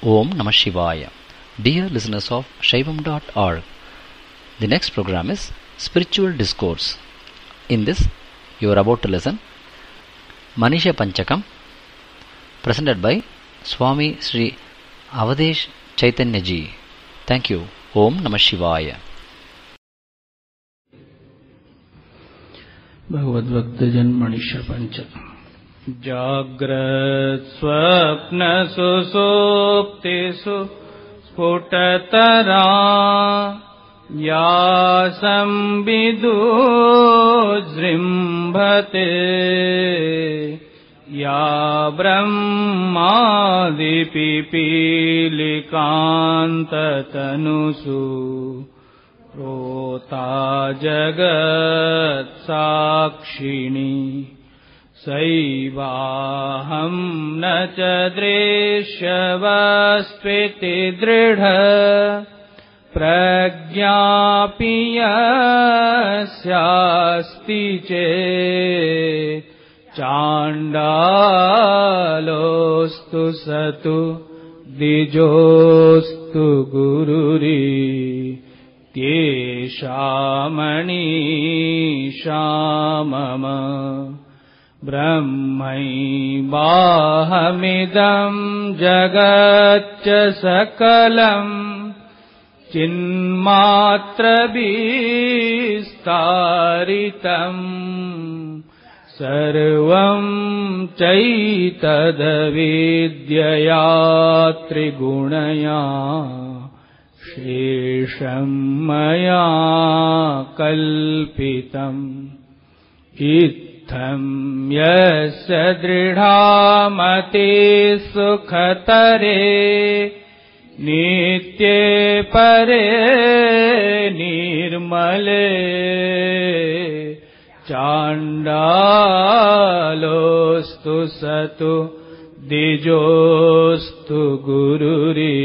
Om Namah Shivaya. Dear listeners of Shaivam.org, the next program is Spiritual Discourse. In this, you are about to listen Manisha Panchakam, presented by Swami Sri Avadesh Chaitanya Ji. Thank you. Om Namah Shivaya. भगवद्भक्तजन Manisha पंचकम। जाग्रत् स्वप्न सुषुप्तिषु स्फुटतरा या संविदुर्जृम्भते या ब्रह्मादिपिपीलिकान्ततनुषु प्रोता जगत्साक्षिणी सैवाहं न च दृश्यवस्त्विति दृढ प्रज्ञापि यस्यास्ति चेत् चाण्डालोऽस्तु सतु द्विजोऽस्तु गुरुरि तेषामणीषा मम ब्रह्मैवाहमिदं जगच्च सकलं चिन्मात्रविस्तारितं सर्वं चैतदविद्यया त्रिगुणया शेषं मया कल्पितम् इत्थं यस्य दृढामतिः सुखतरे नित्ये परे निर्मले चाण्डालोऽस्तु सतु द्विजोऽस्तु गुरुरि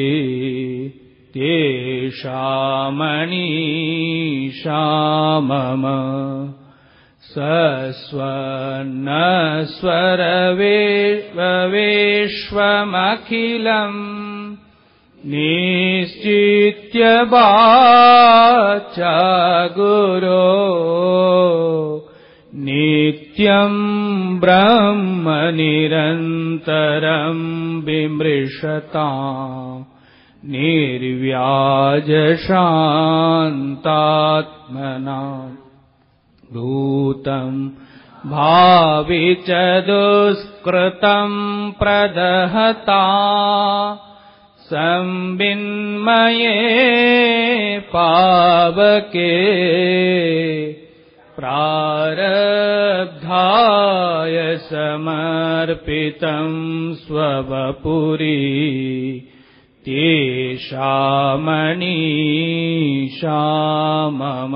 तेषामणीषा मम सस्वनस्वरविश्वमखिलम् निश्चित्य वाचा गुरो नित्यं ब्रह्म निरन्तरं विमृशताम् निर्व्याजशान्तात्मना भूतं भावि च दुष्कृतं प्रदहता संविन्मये पावके प्रारब्धाय समर्पितं स्ववपुरि तेषामणीषा मम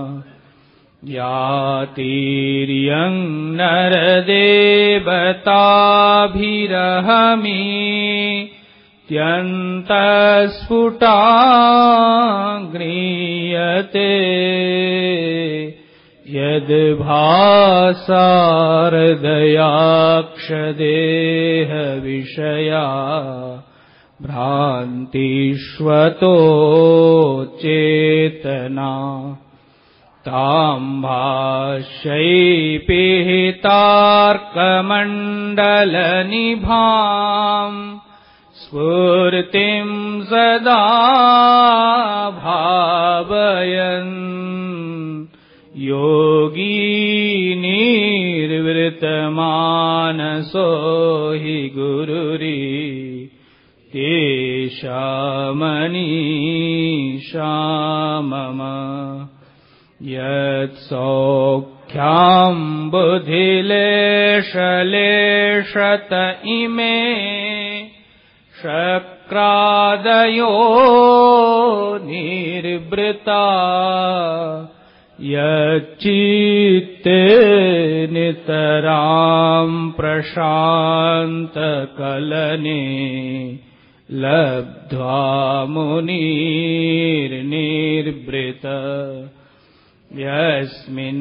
यातिर्यं नरदेवताभिरहमीत्यन्तस्फुटाङ्घ्रियते यद्भासारदयाक्षदेहविषया भ्रान्तिष्वतो चेतना तां भाष्यैपिहितार्कमण्डलनिभाम् स्फूर्तिं सदा भावयन् योगी निर्वृतमानसो हि गुरुरि तेषामणीषा मम यत्सौख्यां बुधिलेशलेशत इमे शक्रादयो निर्वृता यच्चित्ते नितरां प्रशान्तकलने लब्ध्वा मुनिर्निर्वृत यस्मिन्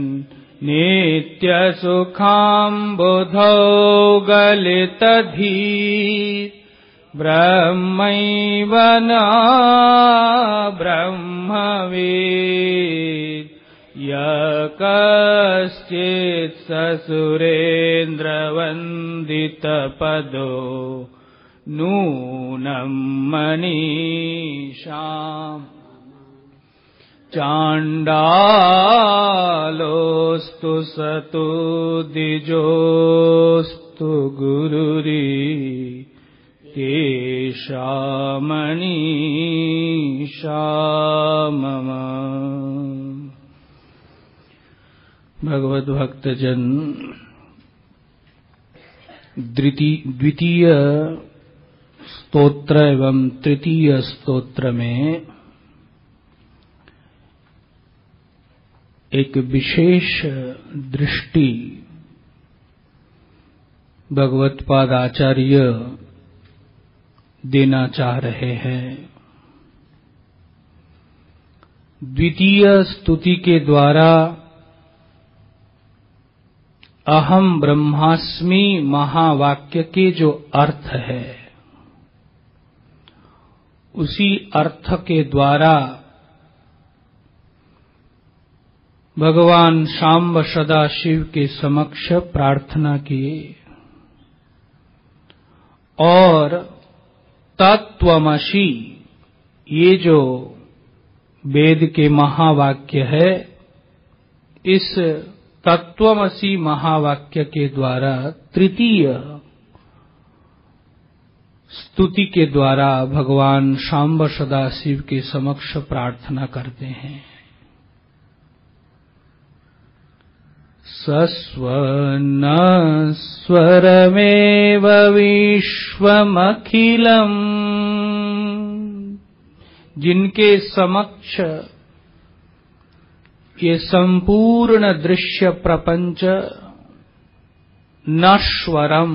नित्यसुखां बुधौ गलितधीः ब्रह्मैव न ब्रह्मविद् यः कश्चित् ससुरेन्द्रवन्दितपदो नूनं मनीषाम् चाण्डालोऽस्तु सतु द्विजोऽस्तु गुरुरी तेषां मनीषा मम। भगवत भक्तजन, द्वितीय स्तोत्र एवं तृतीय स्तोत्र में एक विशेष दृष्टि भगवत पाद आचार्य देना चाह रहे हैं। द्वितीय स्तुति के द्वारा अहम ब्रह्मास्मि महावाक्य के जो अर्थ है, उसी अर्थ के द्वारा भगवान शांब सदाशिव के समक्ष प्रार्थना किए और तत्वमसि, ये जो वेद के महावाक्य है, इस तत्वमसि महावाक्य के द्वारा तृतीय स्तुति के द्वारा भगवान शांब सदाशिव के समक्ष प्रार्थना करते हैं। सस्वन स्वरमेव विश्वमखिलम्, जिनके समक्ष ये संपूर्ण दृश्य प्रपंच नश्वरम,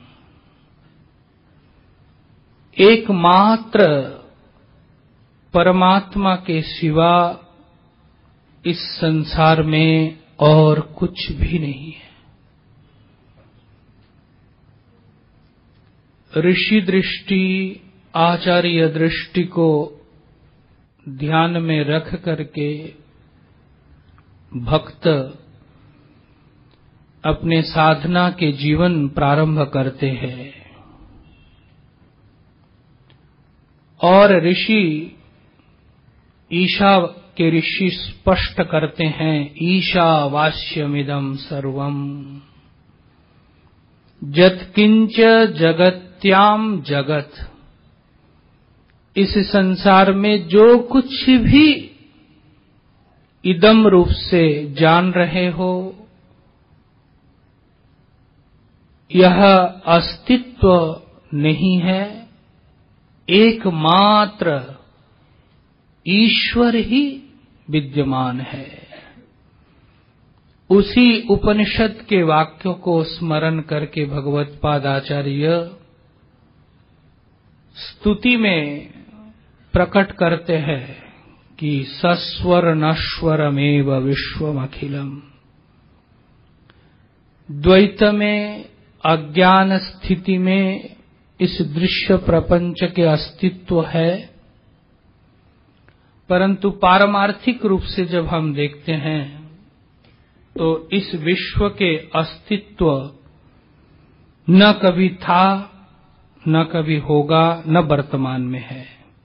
एकमात्र परमात्मा के सिवा इस संसार में और कुछ भी नहीं है। ऋषि दृष्टि, आचार्य दृष्टि को ध्यान में रख करके भक्त अपने साधना के जीवन प्रारंभ करते हैं और ऋषि, ईशा के ऋषि स्पष्ट करते हैं, ईशावास्यमिदं सर्वम् यत्किंच जगत्याम जगत, इस संसार में जो कुछ भी इदम रूप से जान रहे हो, यह अस्तित्व नहीं है, एकमात्र ईश्वर ही विद्यमान है। उसी उपनिषद के वाक्यों को स्मरण करके भगवत पाद आचार्य स्तुति में प्रकट करते हैं कि सस्वर नश्वरमेव विश्वमखिलम्। द्वैत में, अज्ञान स्थिति में इस दृश्य प्रपंच के अस्तित्व है, परंतु पारमार्थिक रूप से जब हम देखते हैं तो इस विश्व के अस्तित्व न कभी था, न कभी होगा, न वर्तमान में है।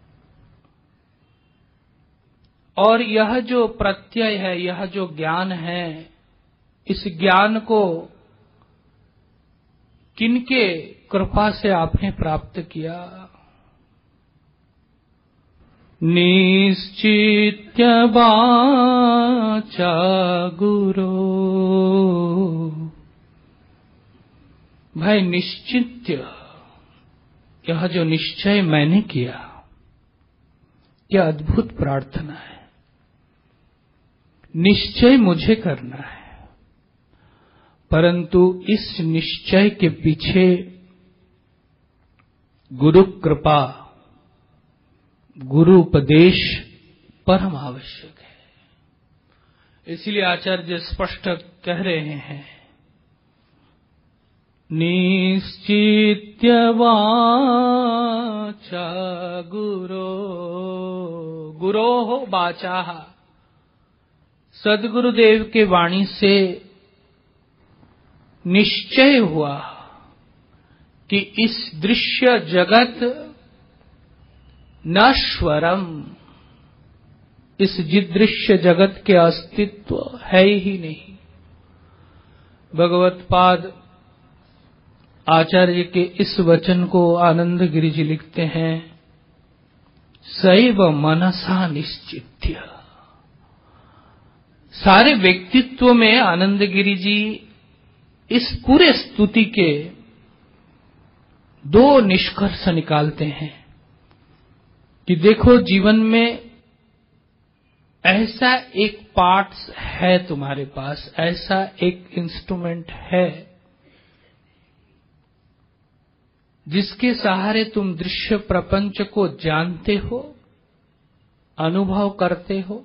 और यह जो प्रत्यय है, यह जो ज्ञान है, इस ज्ञान को किनके कृपा से आपने प्राप्त किया? निश्चित्य वाचा गुरो, भाई निश्चित्य, यह जो निश्चय मैंने किया, क्या अद्भुत प्रार्थना है। निश्चय मुझे करना है, परंतु इस निश्चय के पीछे गुरु कृपा, गुरु उपदेश परम आवश्यक है। इसलिए आचार्य स्पष्ट कह रहे हैं, निश्चित्य वाचा गुरोः वाचा। सद्गुरुदेव के वाणी से निश्चय हुआ कि इस दृश्य जगत नश्वरम, इस दृश्य जगत के अस्तित्व है ही नहीं। भगवत्पाद आचार्य के इस वचन को आनंद गिरि जी लिखते हैं, सैव मनसा निश्चित्य। सारे व्यक्तित्व में आनंद गिरि जी इस पूरे स्तुति के दो निष्कर्ष निकालते हैं कि देखो, जीवन में ऐसा एक पार्ट्स है तुम्हारे पास, ऐसा एक इंस्ट्रूमेंट है जिसके सहारे तुम दृश्य प्रपंच को जानते हो, अनुभव करते हो,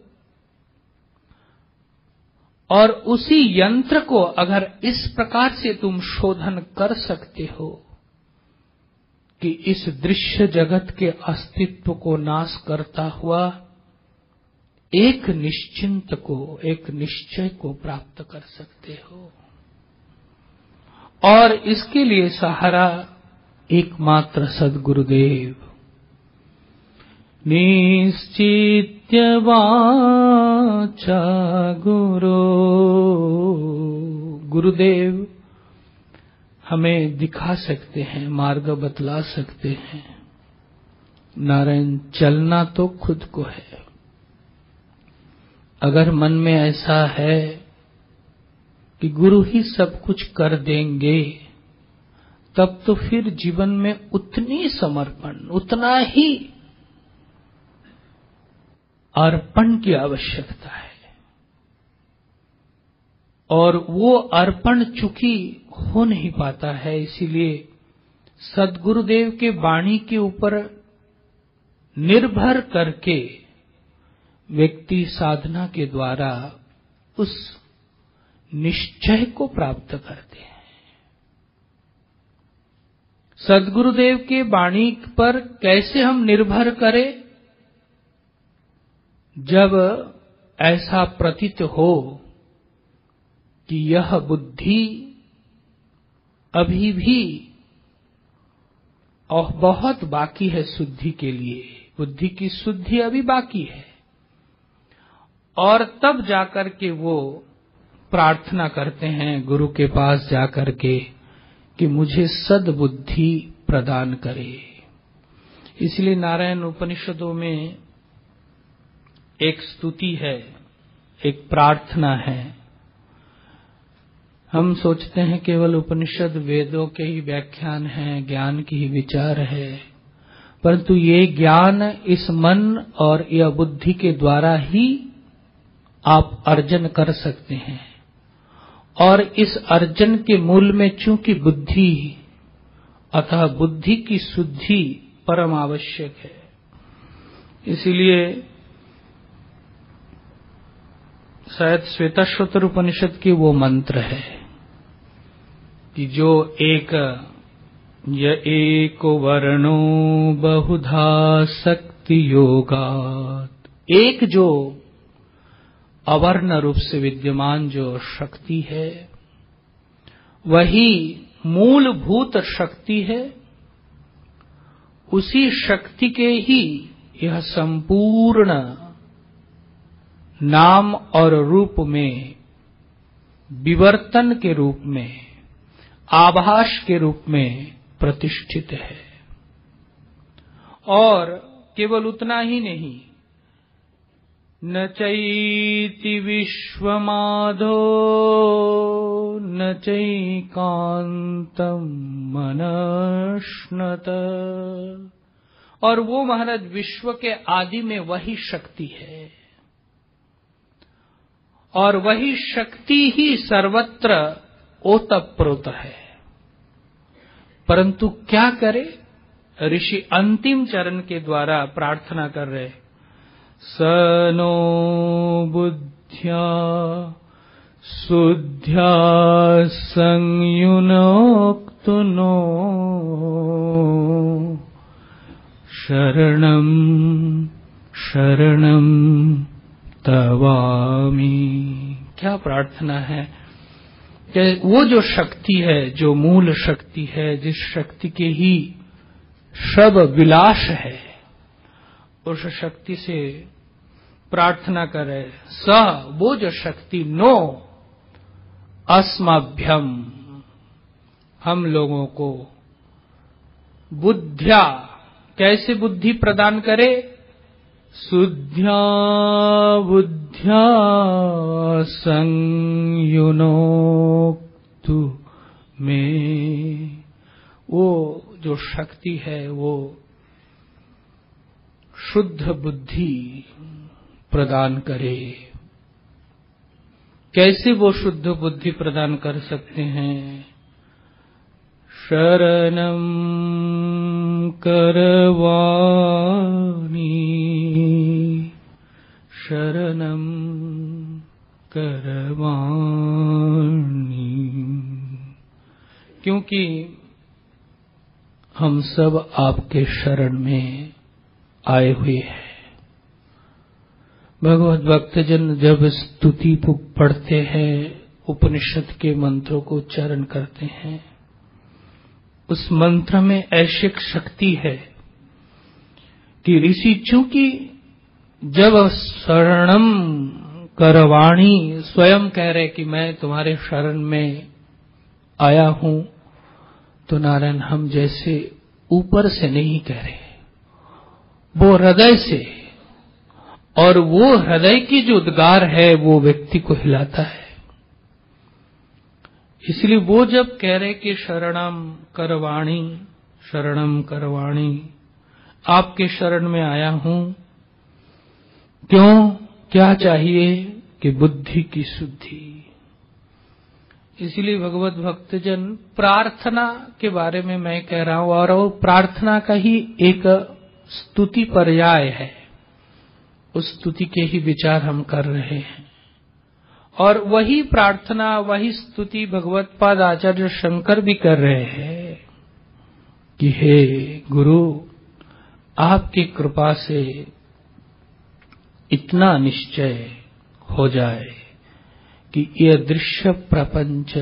और उसी यंत्र को अगर इस प्रकार से तुम शोधन कर सकते हो कि इस दृश्य जगत के अस्तित्व को नाश करता हुआ एक निश्चिंत को, एक निश्चय को प्राप्त कर सकते हो। और इसके लिए सहारा एकमात्र सद्गुरुदेव। निश्चित्य वाचा गुरुदेव हमें दिखा सकते हैं, मार्ग बतला सकते हैं। नारायण, चलना तो खुद को है। अगर मन में ऐसा है कि गुरु ही सब कुछ कर देंगे, तब तो फिर जीवन में उतनी समर्पण, उतना ही अर्पण की आवश्यकता है। और वो अर्पण चूंकि हो नहीं पाता है, इसीलिए सद्गुरुदेव के वाणी के ऊपर निर्भर करके व्यक्ति साधना के द्वारा उस निश्चय को प्राप्त करते हैं। सद्गुरुदेव के वाणी पर कैसे हम निर्भर करें? जब ऐसा प्रतीत हो कि यह बुद्धि अभी भी और बहुत बाकी है शुद्धि के लिए, बुद्धि की शुद्धि अभी बाकी है, और तब जाकर के वो प्रार्थना करते हैं गुरु के पास जाकर के कि मुझे सद्बुद्धि प्रदान करे। इसलिए नारायण उपनिषदों में एक स्तुति है, एक प्रार्थना है। हम सोचते हैं केवल उपनिषद वेदों के ही व्याख्यान हैं, ज्ञान की ही विचार है, परंतु ये ज्ञान इस मन और यह बुद्धि के द्वारा ही आप अर्जन कर सकते हैं। और इस अर्जन के मूल में चूंकि बुद्धि, अतः बुद्धि की शुद्धि परम आवश्यक है। इसीलिए शायद श्वेताश्वतर उपनिषद की वो मंत्र है कि जो एक वर्णो बहुधा शक्ति योगात्, एक जो अवर्ण रूप से विद्यमान जो शक्ति है, वही मूलभूत शक्ति है। उसी शक्ति के ही यह संपूर्ण नाम और रूप में, विवर्तन के रूप में, आभास के रूप में प्रतिष्ठित है। और केवल उतना ही नहीं, न चैति विश्वमाधो न चैकान्तं मनश्नत। और वो महाराज विश्व के आदि में वही शक्ति है, और वही शक्ति ही सर्वत्र ओतप्रोत है। परंतु क्या करे? ऋषि अंतिम चरण के द्वारा प्रार्थना कर रहे, सनो बुद्ध्या शुद्ध्या संयुनोक्तो वस्तु नो शरणं शरणं तवामि। क्या प्रार्थना है कि वो जो शक्ति है, जो मूल शक्ति है, जिस शक्ति के ही सब विलास है, उस शक्ति से प्रार्थना करे। स वो जो शक्ति नो अस्मभ्यम हम लोगों को बुद्ध्या कैसे बुद्धि प्रदान करे, शुद्ध्या बुद्ध्या संयुनोक्तु में। वो जो शक्ति है वो शुद्ध बुद्धि प्रदान करे। कैसे वो शुद्ध बुद्धि प्रदान कर सकते हैं? शरणं करवाणि शरणं करवाणि। क्योंकि हम सब आपके शरण में आए हुए हैं। भगवत भक्तजन जब स्तुति पढ़ते हैं, उपनिषद के मंत्रों को उच्चारण करते हैं, उस मंत्र में ऐसी शक्ति है कि ऋषि चूंकि जब शरणम करवाणी स्वयं कह रहे कि मैं तुम्हारे शरण में आया हूं, तो नारायण हम जैसे ऊपर से नहीं कह रहे, वो हृदय से, और वो हृदय की जो उद्गार है वो व्यक्ति को हिलाता है। इसलिए वो जब कह रहे कि शरणम करवाणी, आपके शरण में आया हूं, क्यों, क्या चाहिए कि बुद्धि की शुद्धि। इसलिए भगवत भक्तजन प्रार्थना के बारे में मैं कह रहा हूं, और वो प्रार्थना का ही एक स्तुति पर्याय है, उस स्तुति के ही विचार हम कर रहे हैं। और वही प्रार्थना, वही स्तुति भगवत्पाद आचार्य शंकर भी कर रहे हैं कि हे गुरु, आपकी कृपा से इतना निश्चय हो जाए कि यह दृश्य प्रपंच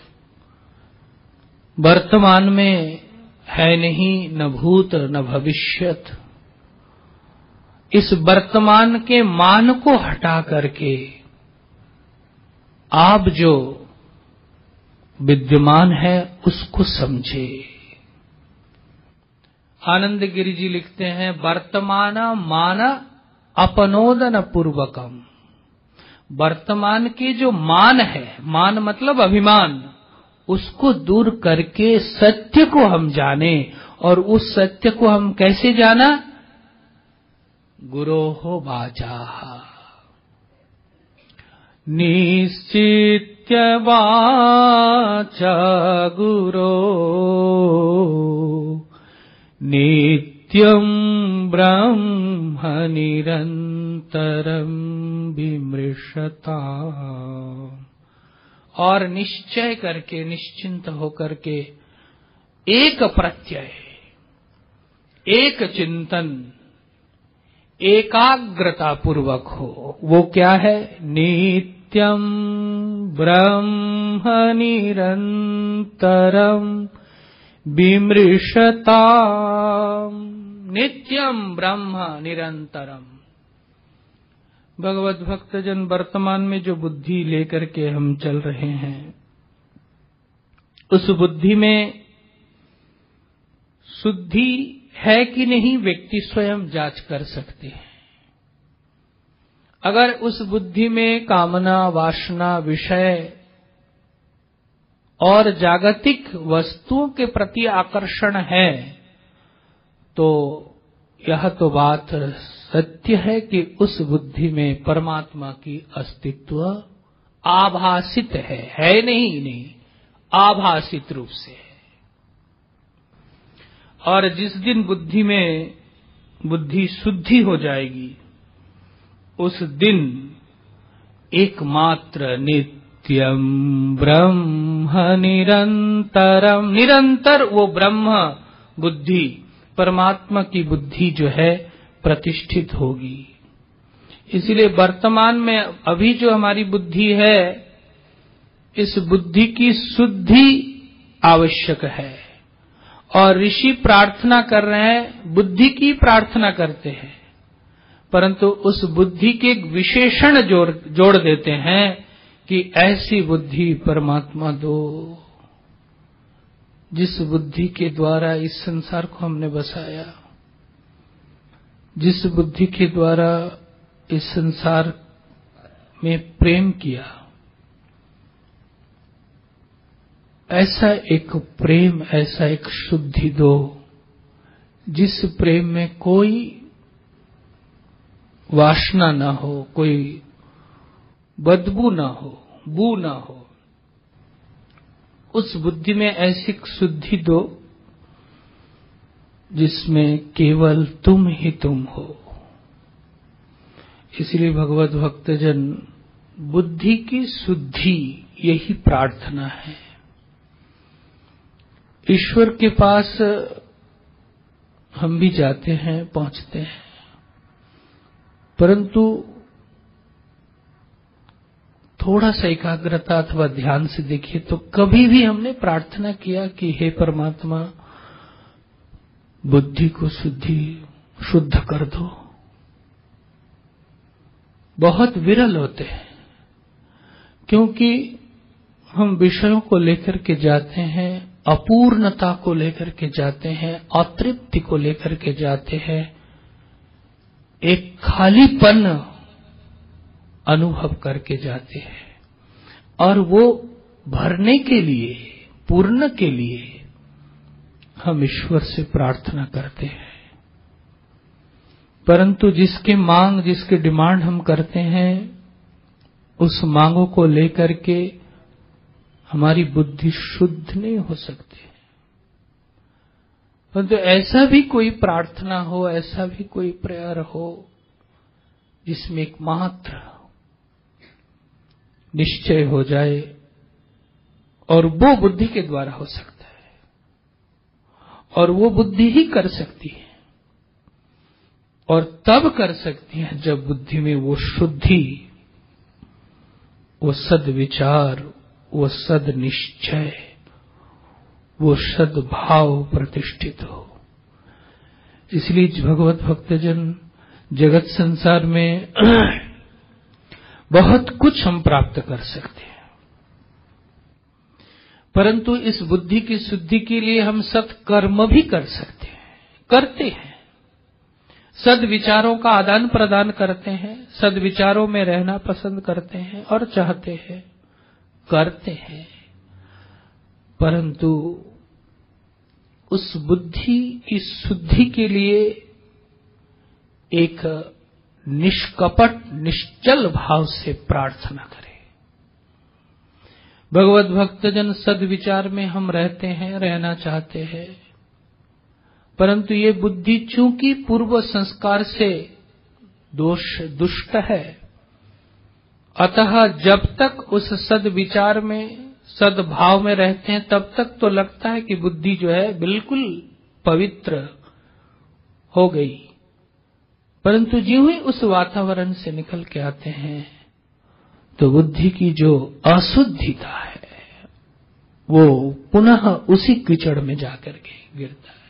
वर्तमान में है नहीं, न भूत न भविष्यत। इस वर्तमान के मान को हटा करके आप जो विद्यमान है उसको समझे। आनंद गिरि जी लिखते हैं, वर्तमान मान अपनोदन पूर्वकम। वर्तमान के जो मान है, मान मतलब अभिमान, उसको दूर करके सत्य को हम जाने। और उस सत्य को हम कैसे जाना? गुरोः वाचाः निश्चित्य वाचा गुरो नित्यं ब्रह्म निरंतरं विमृशता। और निश्चय करके, निश्चिंत होकर के एक प्रत्यय, एक चिंतन, एकाग्रता पूर्वक हो। वो क्या है? नित्यं ब्रह्म निरंतरं विमृशता। नित्यं ब्रह्म निरंतरम। भगवत भक्तजन वर्तमान में जो बुद्धि लेकर के हम चल रहे हैं, उस बुद्धि में शुद्धि है कि नहीं व्यक्ति स्वयं जांच कर सकते हैं। अगर उस बुद्धि में कामना, वासना, विषय और जागतिक वस्तुओं के प्रति आकर्षण है, तो यह तो बात सत्य है कि उस बुद्धि में परमात्मा की अस्तित्व आभासित है नहीं, आभासित रूप से है। और जिस दिन बुद्धि में बुद्धि शुद्धि हो जाएगी, उस दिन एकमात्र नित्यं ब्रह्म निरंतरम, निरंतर वो ब्रह्म बुद्धि, परमात्मा की बुद्धि जो है प्रतिष्ठित होगी। इसलिए वर्तमान में अभी जो हमारी बुद्धि है, इस बुद्धि की शुद्धि आवश्यक है। और ऋषि प्रार्थना कर रहे हैं, बुद्धि की प्रार्थना करते हैं, परंतु उस बुद्धि के एक विशेषण जोड़ देते हैं कि ऐसी बुद्धि परमात्मा दो, जिस बुद्धि के द्वारा इस संसार को हमने बसाया, जिस बुद्धि के द्वारा इस संसार में प्रेम किया, ऐसा एक प्रेम, ऐसा एक शुद्धि दो जिस प्रेम में कोई वासना ना हो, कोई बदबू ना हो, बू ना हो। उस बुद्धि में ऐसी शुद्धि दो जिसमें केवल तुम ही तुम हो। इसलिए भगवत भक्तजन, बुद्धि की शुद्धि यही प्रार्थना है। ईश्वर के पास हम भी जाते हैं, पहुंचते हैं, परंतु थोड़ा सा एकाग्रता अथवा ध्यान से देखिए तो कभी भी हमने प्रार्थना किया कि हे परमात्मा, बुद्धि को शुद्ध कर दो। बहुत विरल होते हैं, क्योंकि हम विषयों को लेकर के जाते हैं, अपूर्णता को लेकर के जाते हैं, अतृप्ति को लेकर के जाते हैं, एक खालीपन अनुभव करके जाते हैं, और वो भरने के लिए, पूर्ण के लिए हम ईश्वर से प्रार्थना करते हैं। परंतु जिसके डिमांड हम करते हैं, उस मांगों को लेकर के हमारी बुद्धि शुद्ध नहीं हो सकती। परंतु ऐसा भी कोई प्रार्थना हो, ऐसा भी कोई प्रेयर हो जिसमें एकमात्र निश्चय हो जाए, और वो बुद्धि के द्वारा हो सकता है, और वो बुद्धि ही कर सकती है, और तब कर सकती है जब बुद्धि में वो शुद्धि, वो सद्विचार, वो सद्निश्चय, वो सद्भाव प्रतिष्ठित हो। इसलिए भगवत भक्तजन, जगत संसार में बहुत कुछ हम प्राप्त कर सकते हैं, परंतु इस बुद्धि की शुद्धि के लिए हम सत्कर्म भी कर सकते हैं, करते हैं। सद्विचारों का आदान प्रदान करते हैं, सद्विचारों में रहना पसंद करते हैं और चाहते हैं, करते हैं, परंतु उस बुद्धि की शुद्धि के लिए एक निष्कपट, निश्चल भाव से प्रार्थना करें। भगवत भक्तजन, सद्विचार में हम रहते हैं, रहना चाहते हैं, परंतु ये बुद्धि चूंकि पूर्व संस्कार से दुष्ट है, अतः जब तक उस सद्विचार में, सद्भाव में रहते हैं, तब तक तो लगता है कि बुद्धि जो है बिल्कुल पवित्र हो गई, परंतु ज्यों ही उस वातावरण से निकल के आते हैं तो बुद्धि की जो अशुद्धिता है वो पुनः उसी कीचड़ में जाकर के गिरता है।